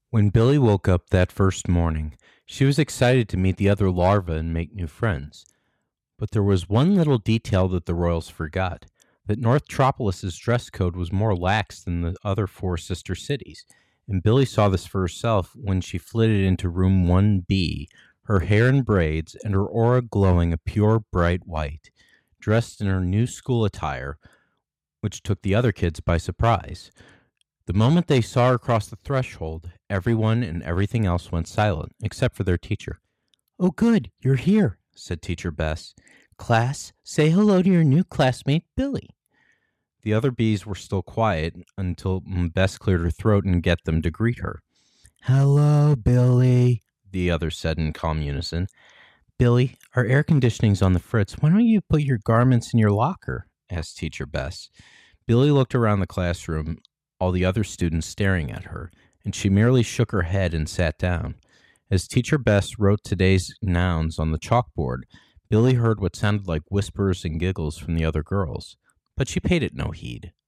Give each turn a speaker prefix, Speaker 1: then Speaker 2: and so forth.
Speaker 1: When Billy woke up that first morning, she was excited to meet the other larvae and make new friends. But there was one little detail that the Royals forgot, that North Tropolis's dress code was more lax than the other four sister cities, and Billy saw this for herself when she flitted into room 1B, her hair in braids and her aura glowing a pure bright white, dressed in her new school attire, which took the other kids by surprise. The moment they saw her cross the threshold, everyone and everything else went silent, except for their teacher. "Oh, good, you're here," said Teacher Bess. "Class, say hello to your new classmate, Billy." The other bees were still quiet until Bess cleared her throat and get them to greet her. "Hello, Billy," the others said in calm unison. "Billy, our air conditioning's on the fritz. Why don't you put your garments in your locker?" asked Teacher Bess. Billy looked around the classroom, all the other students staring at her, and she merely shook her head and sat down. As Teacher Bess wrote today's nouns on the chalkboard, Billy heard what sounded like whispers and giggles from the other girls, but she paid it no heed.